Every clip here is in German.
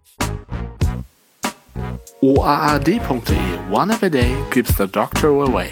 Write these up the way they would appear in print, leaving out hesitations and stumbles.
OAAD.de One App a Day keeps the doctor away.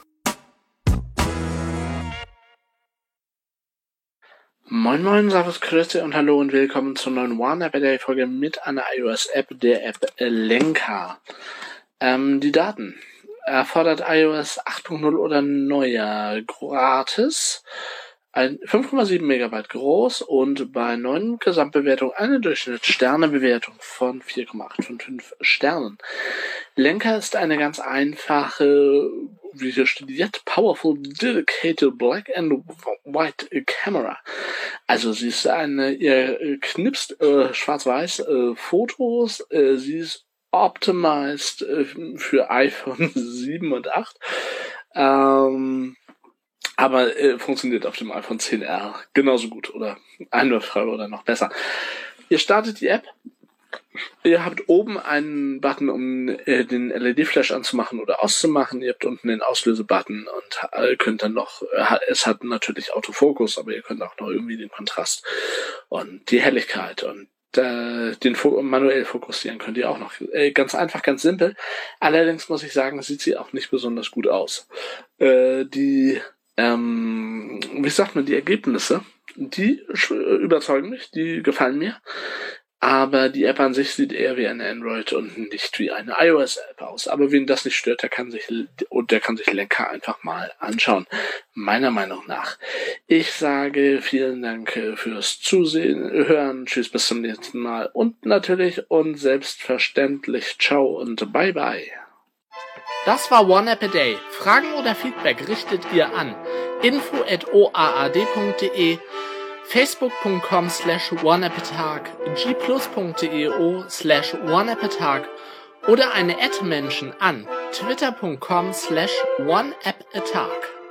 Moin moin, servus, grüße und hallo und willkommen zur neuen One App a Day Folge mit einer iOS-App, der App Lenka. Die Daten erfordert iOS 8.0 oder neuer, gratis, 5,7 Megabyte groß und bei 9 Gesamtbewertung eine Durchschnittssternebewertung von 4,8 von 5 Sternen. Lenka ist eine ganz einfache, wie hier steht, powerful, dedicated black and white camera. Also sie ist ihr knipst schwarz-weiß Fotos, sie ist optimized für iPhone 7 und 8. Aber funktioniert auf dem iPhone XR genauso gut oder einwandfrei oder noch besser. Ihr startet die App. Ihr habt oben einen Button, um den LED-Flash anzumachen oder auszumachen. Ihr habt unten den Auslöse-Button und könnt dann noch, es hat natürlich Autofokus, aber ihr könnt auch noch irgendwie den Kontrast und die Helligkeit und den manuell fokussieren könnt ihr auch noch. Ganz einfach, ganz simpel. Allerdings muss ich sagen, sieht sie auch nicht besonders gut aus. Die Ergebnisse, die überzeugen mich, die gefallen mir. Aber die App an sich sieht eher wie eine Android und nicht wie eine iOS-App aus. Aber wen das nicht stört, der kann sich Lenka einfach mal anschauen. Meiner Meinung nach. Ich sage vielen Dank fürs Zusehen, Hören. Tschüss, bis zum nächsten Mal. Und natürlich und selbstverständlich ciao und bye bye. Das war One App a Day. Fragen oder Feedback richtet ihr an info@oaad.de, facebook.com/oneappatag, gplus.io/oneappatag oder eine @Menschen an twitter.com/oneappatag.